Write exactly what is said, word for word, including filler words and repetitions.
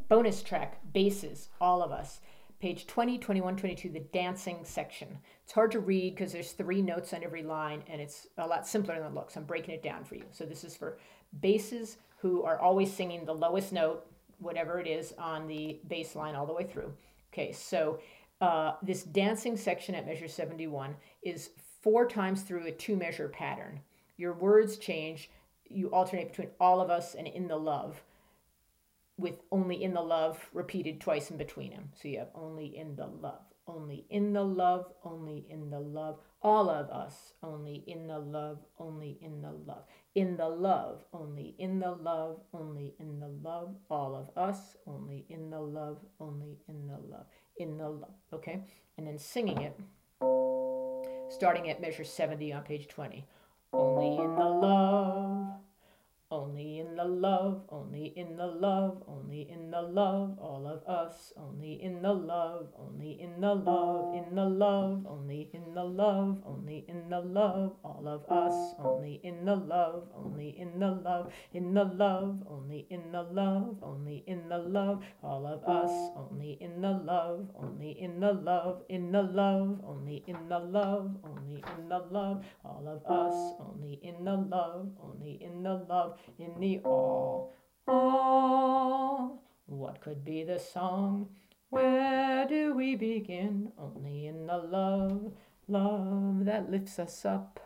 bonus track, Bases, All of Us. Page twenty, twenty-one, twenty-two, the dancing section. It's hard to read because there's three notes on every line, and it's a lot simpler than it looks. I'm breaking it down for you. So this is for basses who are always singing the lowest note, whatever it is, on the bass line all the way through. Okay, so uh, this dancing section at measure seventy-one is four times through a two-measure pattern. Your words change. You alternate between all of us and in the love, with only in the love repeated twice in between them. So you have only in the love, only in the love, only in the love, all of us, only in the love, only in the love, in the love, only in the love, only in the love, all of us, only in the love, only in the love, in the love, okay? And then singing it, starting at measure seventy on page twenty. Only in the love, only in the love, only in the love, only in the love, all of us, only in the love, only in the love, in the love, only in the love, only in the love, all of us, only in the love, only in the love, in the love, only in the love, only in the love, all of us, only in the love, only in the love, in the love, only in the love, only in the love, all of us, only in the love, only in the love, in the all, all. What could be the song? Where do we begin? Only in the love, love that lifts us up.